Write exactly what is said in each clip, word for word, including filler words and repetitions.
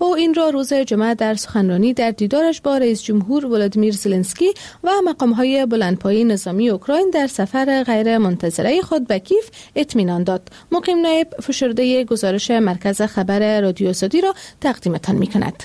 او این را روز جمعه در سخنرانی در دیدارش با رئیس جمهور ولادیمیر زلنسکی و مقام‌های بلندپایه نظامی اوکراین در سفر غیر منتظره خود به کیف اطمینان داد. مقیم نایب فشرده گزارش مرکز خبر رادیو آزادی را تقدیمتان می‌کند.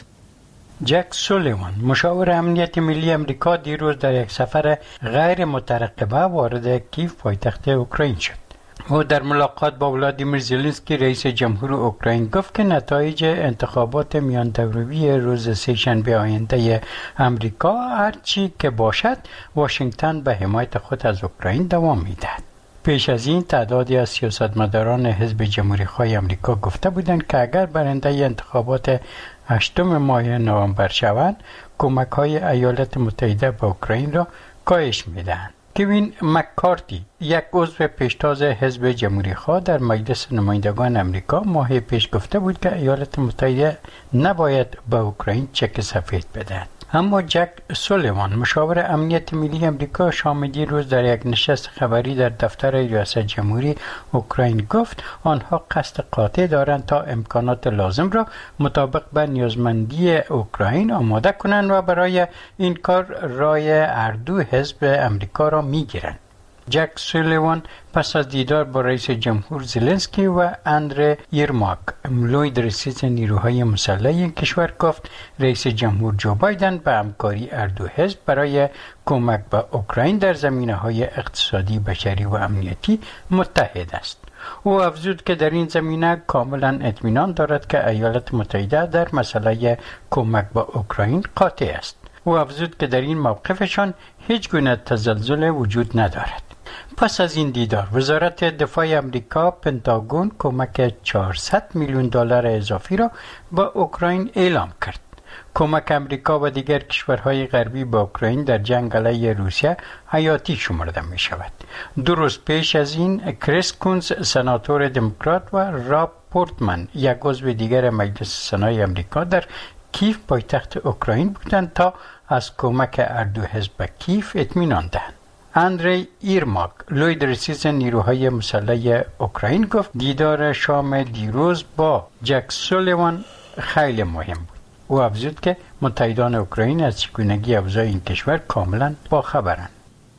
جک سولیوان، مشاور امنیت ملی امریکا، دیروز در یک سفر غیر مترقبه وارد کیف پایتخت اوکراین شد. او در ملاقات با ولادیمیر زلنسکی رئیس جمهور اوکراین گفت که نتایج انتخابات میان دوروی روز سه‌شنبه آینده امریکا هرچی که باشد واشنگتن به حمایت خود از اوکراین دوام می‌دهد. پیش از این تعدادی از سیاستمداران حزب جمهوری‌خواه امریکا گفته بودند که اگر برنده انتخابات هشتم ماه نوامبر شوند، کمک‌های ایالات متحده به اوکراین را کاهش می‌دهند. کوین مککارتی، یک عضو پیشتاز حزب جمهوری‌خواه در مجلس نمایندگان امریکا، ماه پیش گفته بود که ایالات متحده نباید به اوکراین چک سفید بدهد. اما جک سولیوان، مشاور امنیت ملی امریکا، شام دیروز در یک نشست خبری در دفتر ریاست جمهوری اوکراین گفت آنها قصد قاطع دارند تا امکانات لازم را مطابق به نیازمندی اوکراین آماده کنند و برای این کار رای هر دو حزب امریکا را میگیرند. جک سولیوان پس از دیدار با رئیس جمهور زلنسکی و اندری یرماک، ملوی رئیس نیروهای مسلح کشور، گفت رئیس جمهور جو بایدن به همکاری هر دو حزب برای کمک به اوکراین در زمینه‌های اقتصادی، بشری و امنیتی متحد است. او افزود که در این زمینه کاملا اطمینان دارد که ایالات متحده در مسئله کمک به اوکراین قاطع است. او افزود که در این موقفشان هیچ گونه تزلزل وجود ندارد. پس از این دیدار، وزارت دفاع امریکا پنتاگون کمک چهارصد میلیون دلار اضافی را به اوکراین اعلام کرد. کمک امریکا و دیگر کشورهای غربی به اوکراین در جنگ علیه روسیه حیاتی شمرده می شود. دو روز پیش از این، کریس کونز، سناتور دموکرات، و راب پورتمن، یک عضو دیگر مجلس سنای امریکا، در کیف پایتخت اوکراین بودند تا از کمک هر دو حزب به کیف اطمینان دهند. اندری یرماک، لوی رئیس نیروهای مسلح اوکراین، گفت دیدار شام دیروز با جک سولیوان خیلی مهم بود. او افزود که متحدان اوکراین از چگونگی اوضاع این کشور کاملا باخبرند.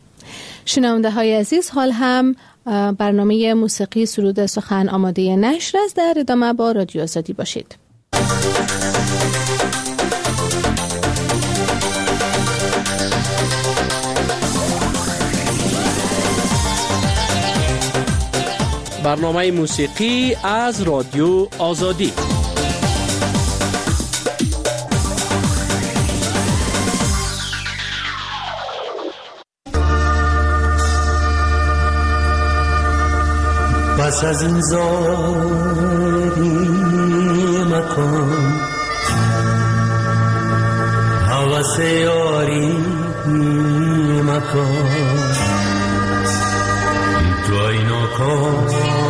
شنونده های عزیز، حال هم برنامه موسیقی سرود سخن آماده نشر است. در ادامه با رادیو آزادی باشید. برنامه موسیقی از رادیو آزادی. پس از این زاری مکن، حوث یاری مکن، تو اینا کن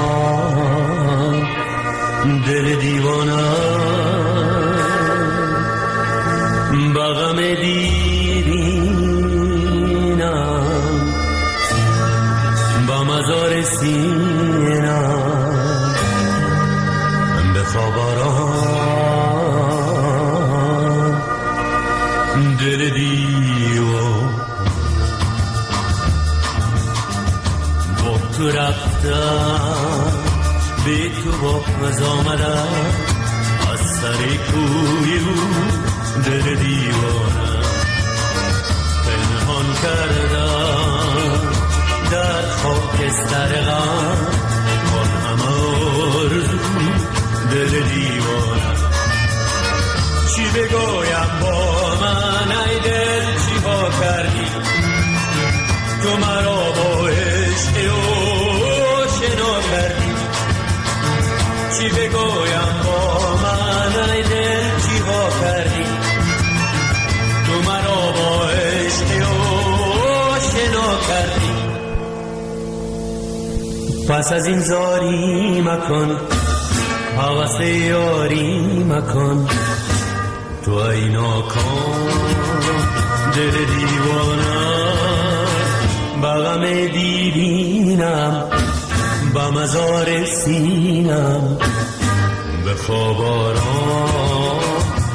دل دیوانه بغم دیرینم با مزار سینم بخواب آرام دل دیوان با تو رفتم بی تو باز آمدم از سر کوی او دل دیوانم پنهان کردم در خاکستر غم با همه آرزو دل دیوانم. چی بگویم با من ای دل چی ها کردی تو مرا با عشق او شنا کردی. چی بگویم با من ای دل چی ها کردی تو مرا با عشق او شنا کردی. پس از این زاری مکن، حوث یاری مکن، تو ای ناکام دل دیوانم بغم دیرینم با مزار سینم به خواب آرام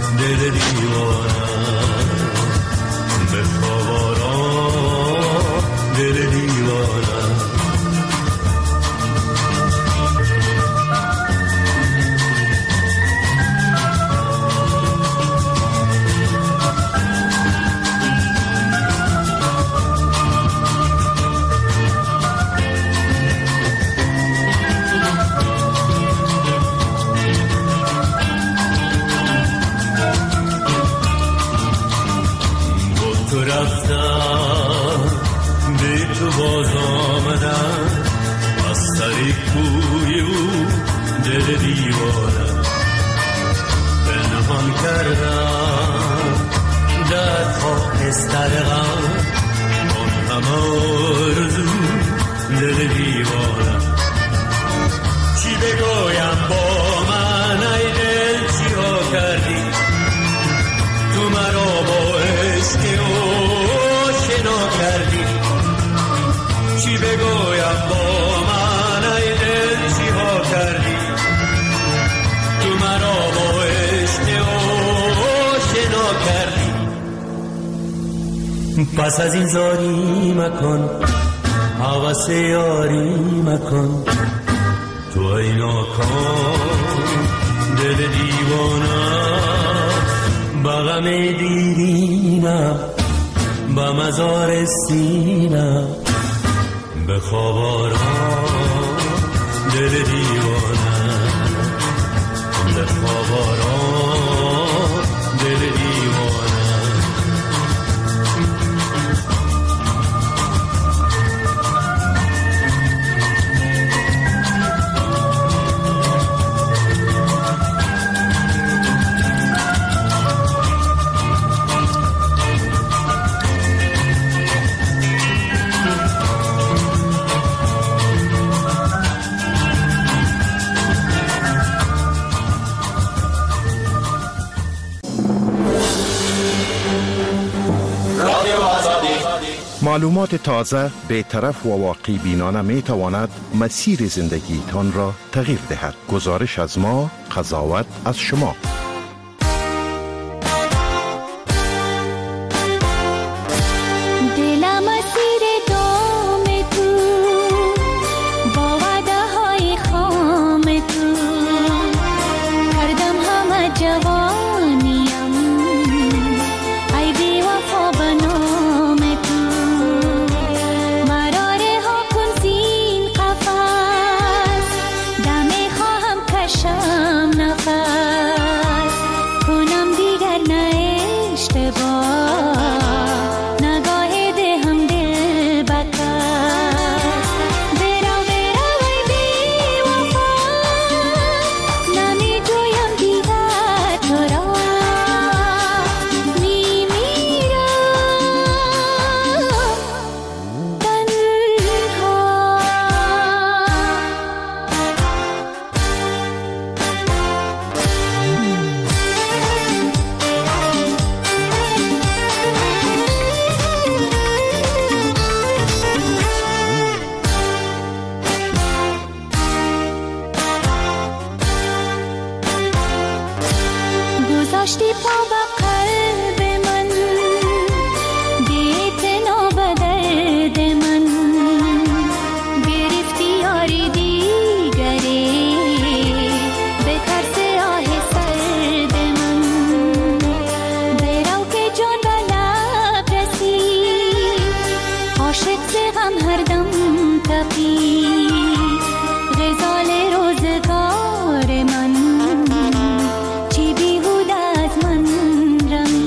رفتم به تو باز آمدم از سر کوی او دل دیوارم پنهان کردم در خاکستر غم آن همه آرزو دل دیوارم چی بگویم با من ای دل چی ها کردی تو مرا با عشق او شنا کردی چی بگویم با من ای دل چی ها کردی تو مرا با عشق او شنا کردی پس از این زاری مکن هوس یاری مکن تو ای ناکام دل دیوانه بغم دیرینم با مزار سینم به خواب آرام دل دیوانه به خواب آرام دل دیوانه معلومات تازه، بی‌طرف و واقعی بینانه می تواند مسیر زندگی تان را تغییر دهد. گزارش از ما، قضاوت از شما. چی بیهوده از من رم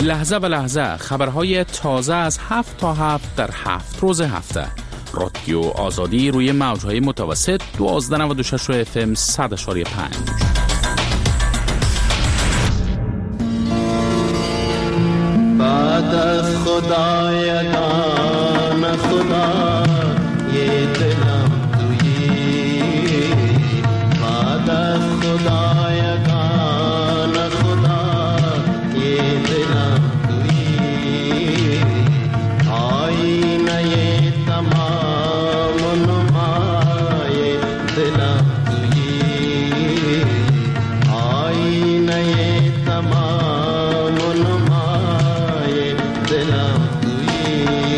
لحظه به لحظه خبرهای تازه از هفت تا هفت در هفت روز هفته. رادیو آزادی روی موجهای متوسط دوازده نود و شش اف ام صد و پنج. بعد از خدایگان خدا یه دلم تویی، بعد از خدایگان خدا یه دلم تویی، آینه تمام نمای دلم تویی، آینه تمام نمای دلم تویی.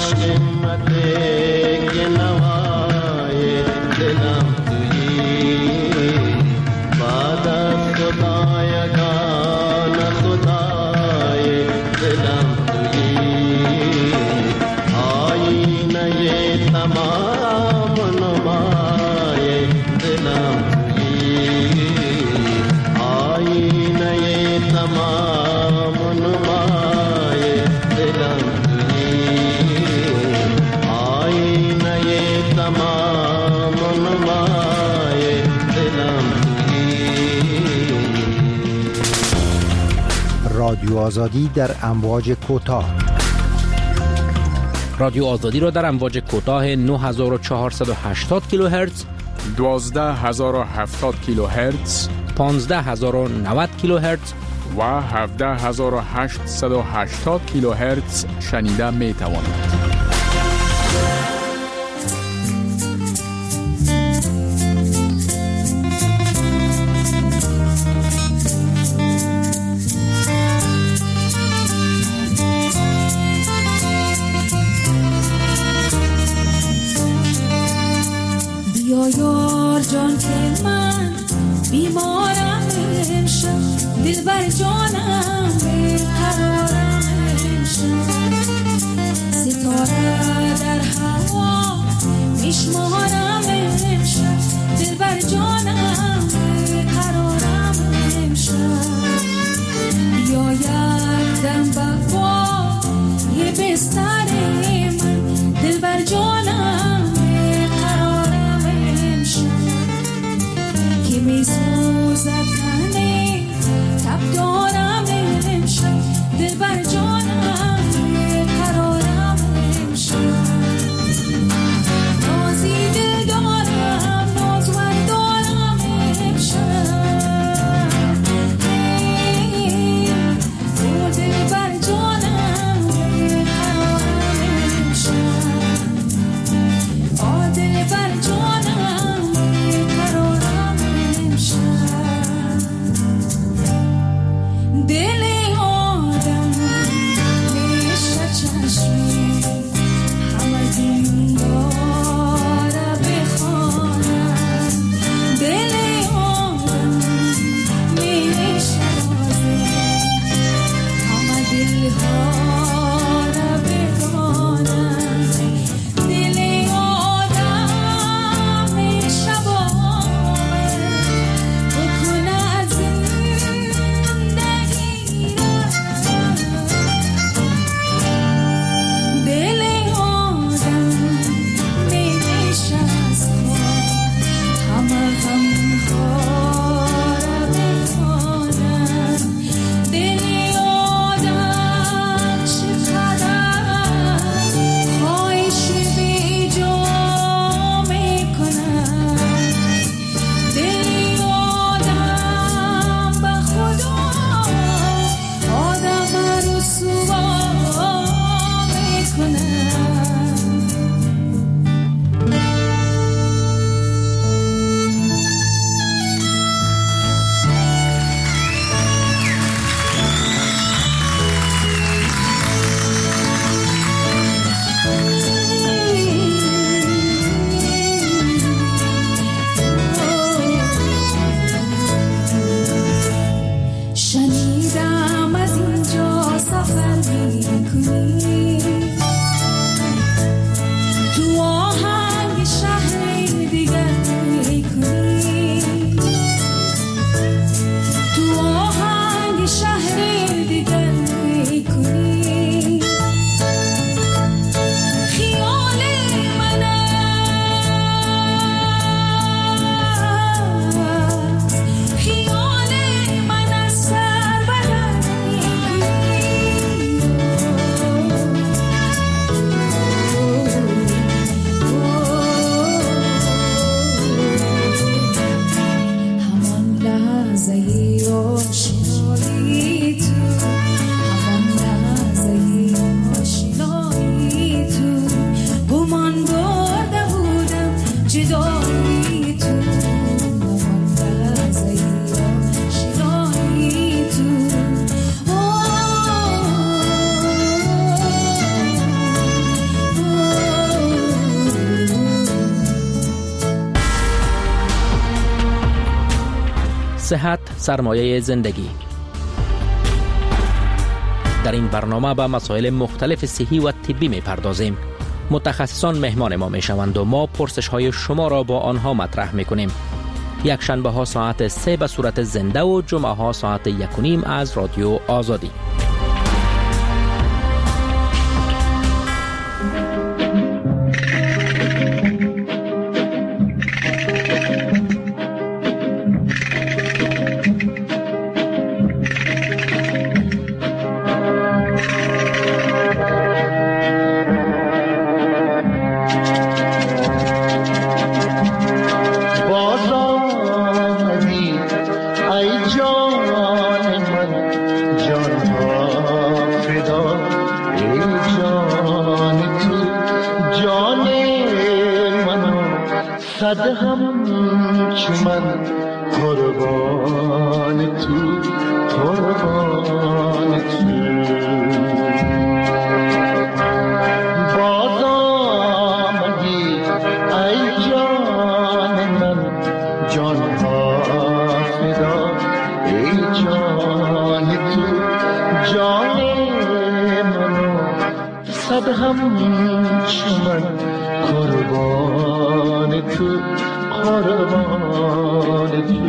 همت نوای دلم تویی بعد از خدایگان خدای دلم تویی آینه تمام نمای دلم تویی آینه تمام نمای دلم تمام نمای دلم رادیو آزادی در امواج کوتاه. رادیو آزادی را در امواج کوتاه نه هزار و چهارصد و هشتاد کیلوهرتز، دوازده هزار و هفتاد کیلوهرتز، پانزده هزار و نود کیلوهرتز و هفده هزار و هشتصد و هشتاد کیلوهرتز شنیده می توانید. بیا یار جان که من بیمارم امشب، دل بر جانم بیقرارم امشب، ستاره در هوا میشمارم امشب، دل بر جانم بیقرارم امشب، بیا یک دم بپا یه بستر من، دل بر جانم که می سوزد تنه تب دارم امشب، دل بر جانم قرارم امشب، نازی دل دارم نازور دارم امشب، تو دل بر جانم قرارم امشب، آ دل بر جانم قرارم دل آدم میشه چشمی همه دنیا را بخوانم، دل آدم میشه رازه همه دلها را بدانم، دل آدم میشه باور بکنه از صحت سرمایه زندگی. در این برنامه به مسائل مختلف صحی و طبی می پردازیم. متخصصان مهمان ما می شوند و ما پرسش های شما را با آنها مطرح می کنیم. یک شنبه ها ساعت سه به صورت زنده و جمعه ها ساعت یک و نیم از رادیو آزادی. صد هم چو من قربان تو قربان تو باز آمدی ای جان من جان ها فدا ای جان تو جان منو صد هم چو من قربان تو قربان تو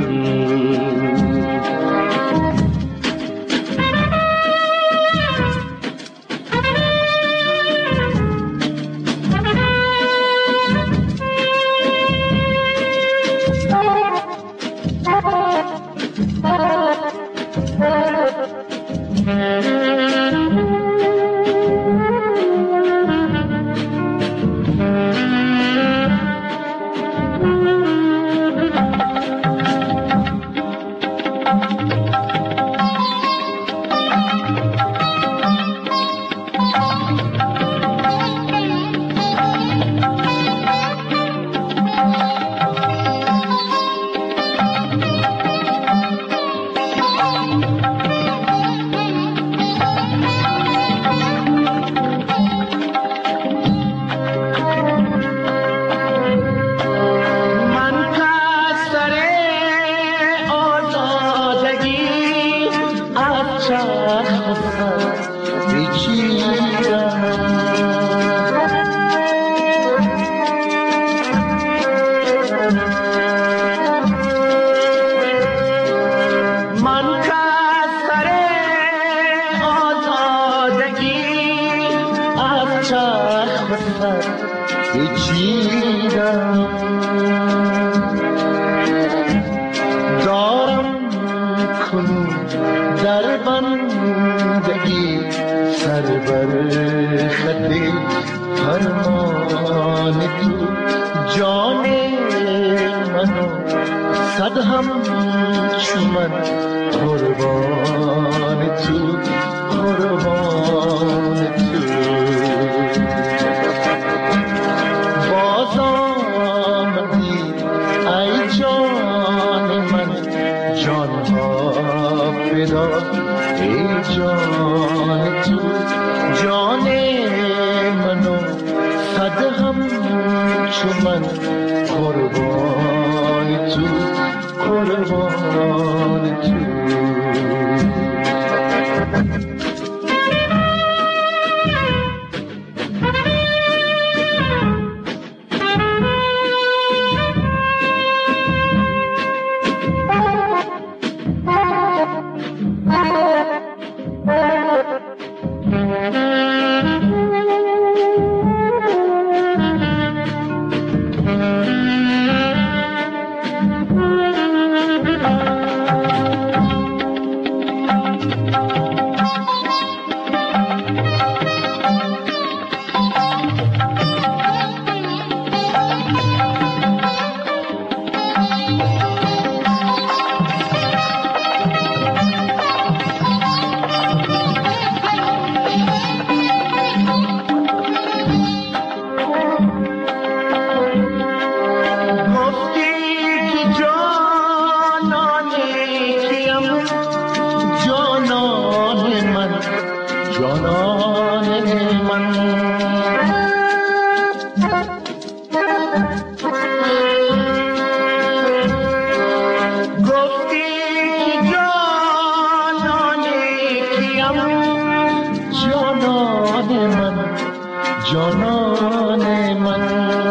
جانان من.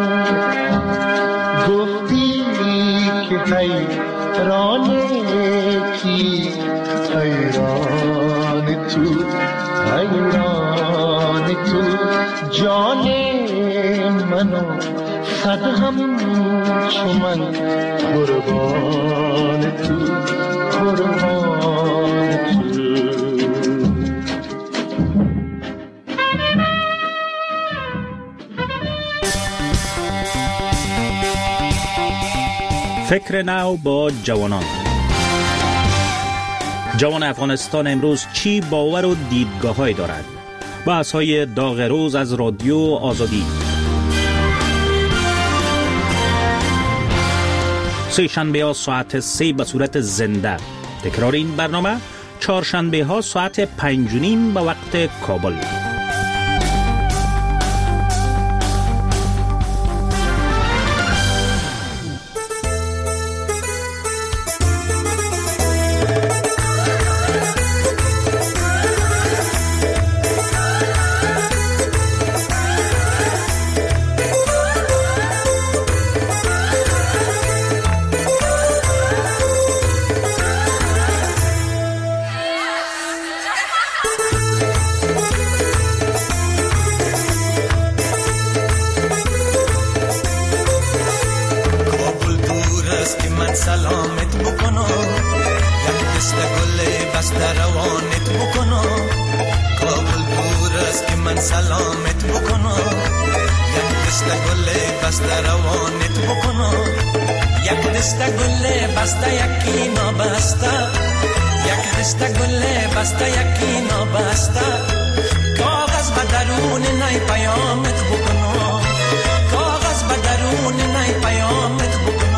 گفتی که حیران کی، حیران تو، حیران تو. جان منو صد هم چو من قربان تو، قربان تو. فکر نو با جوانان. جوان افغانستان امروز چی باور و دیدگاه‌هایی دارد؟ بحث‌های داغ روز از رادیو آزادی. سه شنبه ها ساعت سه به صورت زنده. تکرار این برنامه چهارشنبه ها ساعت پنج و نیم به وقت کابل. سلامت بکنم، یک دست گل بسته روانت بکنم. کابل دور است که من سلامت بکنم، یک دست گل بسته روانت بکنم. یک دست گل بسته یکی نابسته، یک دست گل بسته یکی نابسته. کاغذ به درون نی پیامت بکنم، کاغذ به درون نی پیامت بکنم.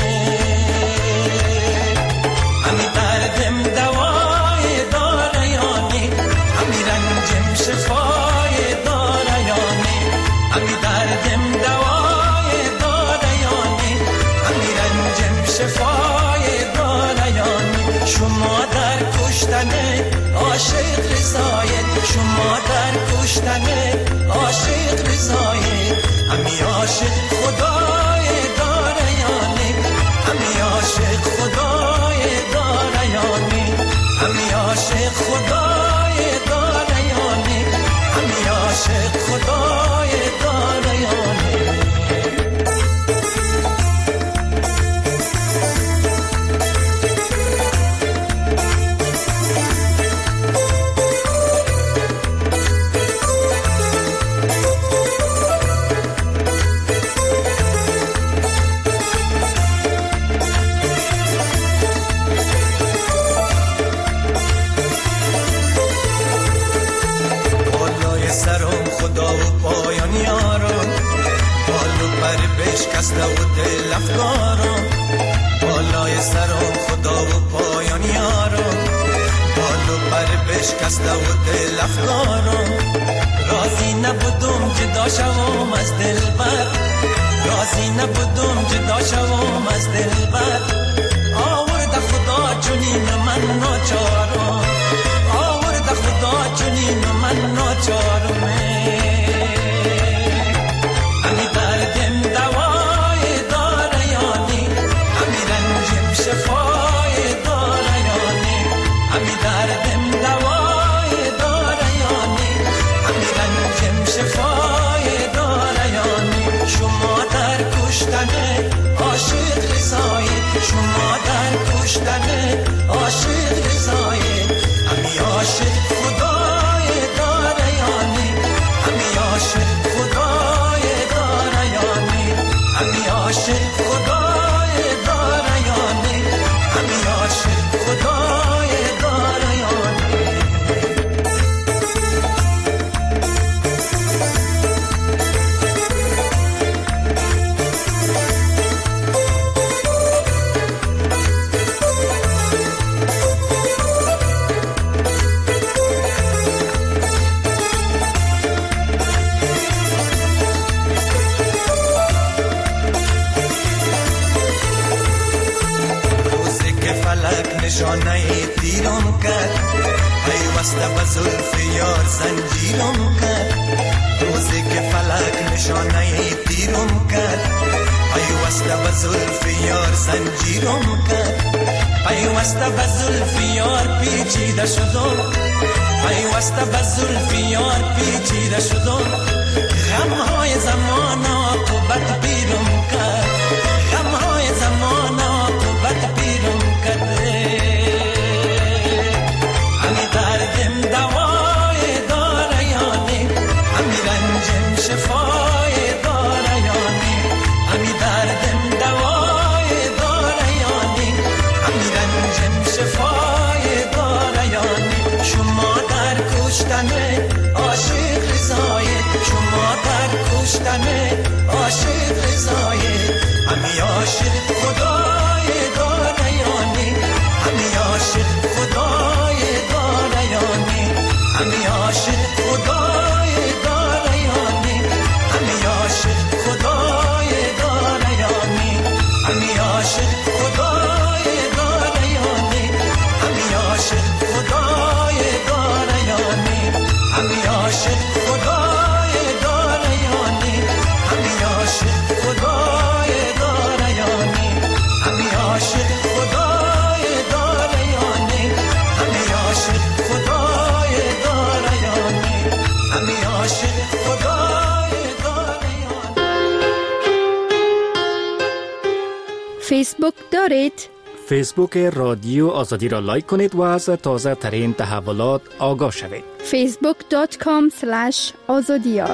همی دردم دوای داره یانی، همی رنجم شفای داره یانی. همی دردم دوای داره یانی، همی رنجم شفای داره یانی. شما در کشتن عاشق رضایت، شما در کشتن عاشق رضایت. همی عاشق خدای داره یانی، همی عاشق خدای داره یانی. همی عاشق خدای داره یانی، همی عاشق خدای داره یانی. خدا و پایان یارم، بالو پر بشکسته و دل افکارم. بالای سرم خدا و پایان یارم، بالو پر بشکسته و دل افکارم. راضی نبودم جدا شوم از دلبر، راضی نبودم جدا شوم از دلبر. آورده خدا جنین من ناچارم، آورده خدا جنین من ناچارم. همی دردم دوای داره یانی، همی رنجم شفای داره یانی. همی دردم دوای داره یانی، همی رنجم شفای داره یانی. شما در کشتن عاشق رضایت، شما در کشتن عاشق رضایت. همی عاشق خدای داره یانی، همی عاشق خدای داره یانی. همی عاشق خدای داره یانی، همی عاشق خدای داره یانی. نشانه تیرم کرد، پیوسته به زلف یار زنجیرم کرد. روزی که فلک نشانه تیرم کرد پیوسته به زلف یار زنجیرم کرد پیوسته به زلف یار پیچیده شدم پیوسته به زلف یار پیچیده شدم غمهای زمان عاقبت بیرم کرد غمهای زمان عاقبت بیرم کرد همی دردم دوای داره یانی همی رنجم شفای داره یانی همی دردم دوای داره یانی همی رنجم شفای داره یانی شما در کشتن عاشق رضایت شما در کشتن عاشق رضایت همی عاشق خدای داره یانی همی عاشق خدای داره یانی همی عاشق خدای داره یانی همی عاشق خدای داره یانی همی عاشق خدای داره یانی همی عاشق خدای داره یانی همی عاشق خدای داره یانی همی عاشق خدای داره یانی همی عاشق خدای داره یانی همی عاشق خدای داره یانی همی عاشق خدای داره یانی فیسبوک دارید؟ فیسبوک رادیو آزادی را لایک کنید و از تازه ترین تحولات آگاه شوید. فیسبوک دات کام سلش آزادیار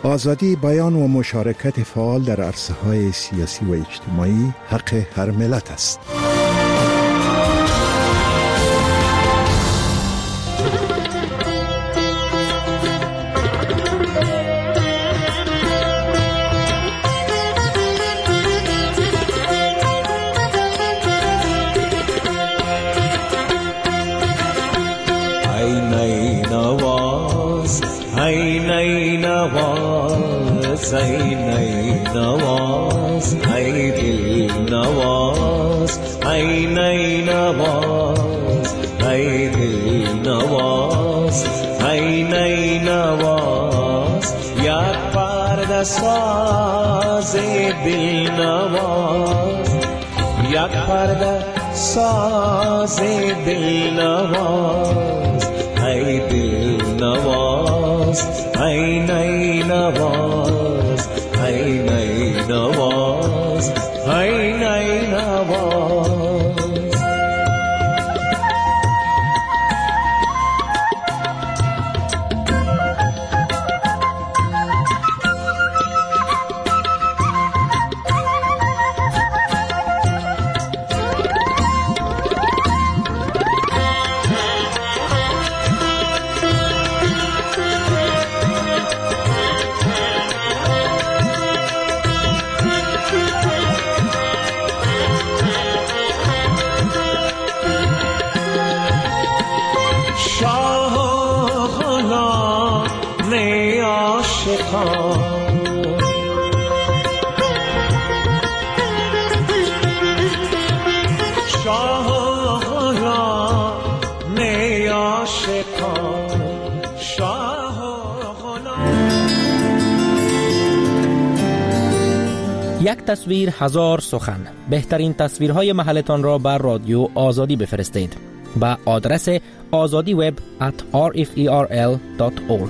آزادی بیان و مشارکت فعال در عرصه‌های سیاسی و اجتماعی حق هر ملت است. ای نی نواز ای دل نواز ای نی نواز ای دل نواز ای نی نواز یک پرده ساز دل نواز یک پرده ساز دل نواز ای دل نواز ای نی نواز ای نی نواز ای نی نواز یک تصویر هزار سخن. بهترین تصویرهای محلتان را بر رادیو آزادی بفرستید با آدرس azadi web at r f e r l dot org.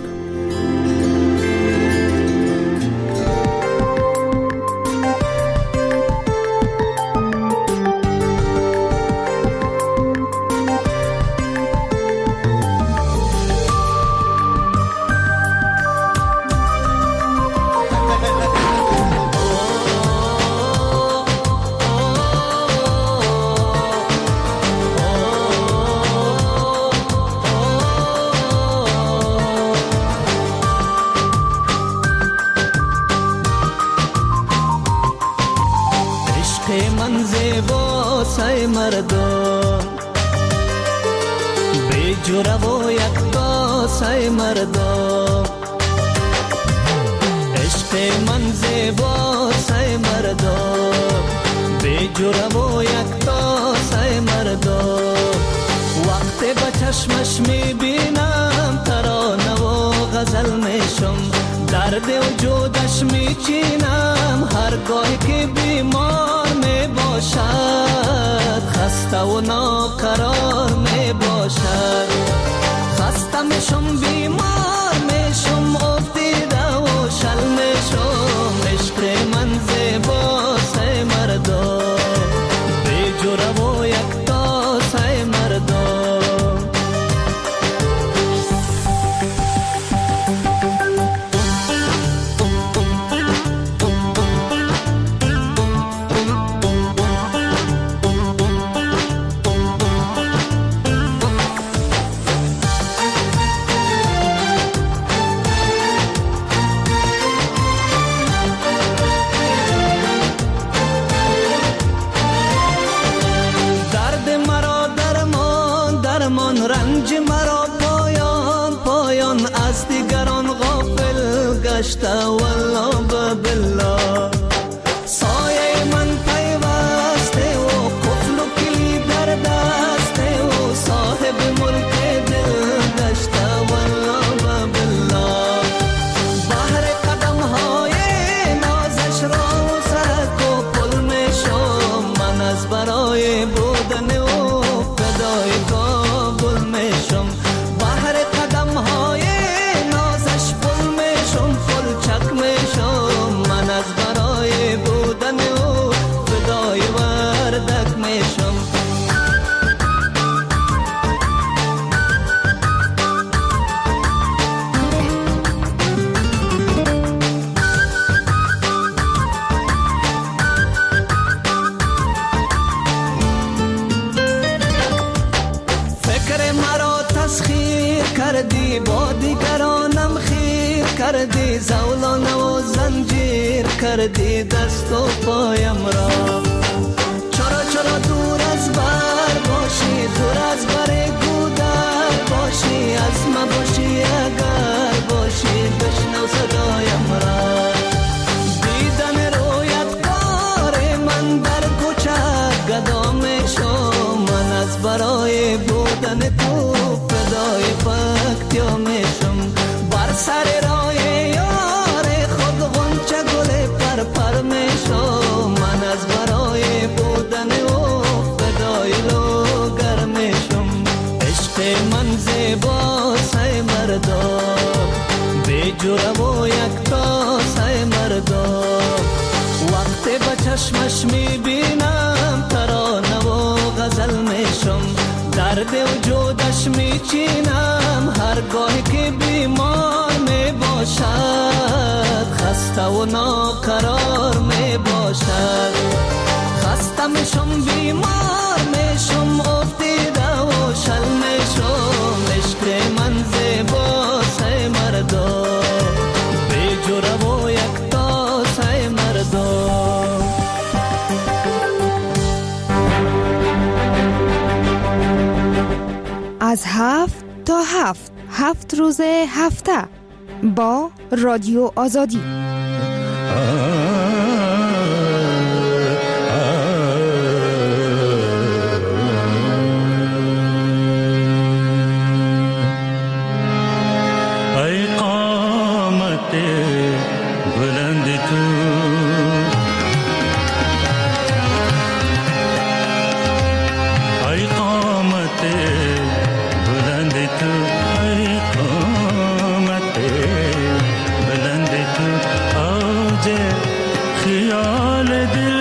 کردی دست و پایم را. چرا چرا دور از بر باشی، دور از بر گودر باشی، از ما باشی اگر باشی بشنو صدایم را. دیدن رویت کار من در کوچه گدا میشم، من از برای بودن تو فدای پکتیا میشم. بر سر راه یار خود غنچه گل پر پر میشم، من از برای بودن او فدای لوگر میشم. عشق من زیبا سای مردا، بی جوره و یک تا سای مردا. وقتی به چشمش میبینم ترانه و غزل میشم، درد وجودش میچینم هرگاهی که بیمار میباشد، خسته و ناقرار میباشد. خسته میشم بیمار میشم، افتیده و شل میشم. عشق من زیبا سای مردا، بی جوره و یک تا سای مردا. از هفت تا هفت هفت روز هفته با رادیو آزادی. ای قامت بلند تو، ای قامت بلند تو، ای قامت بلند تو، آج خیال دل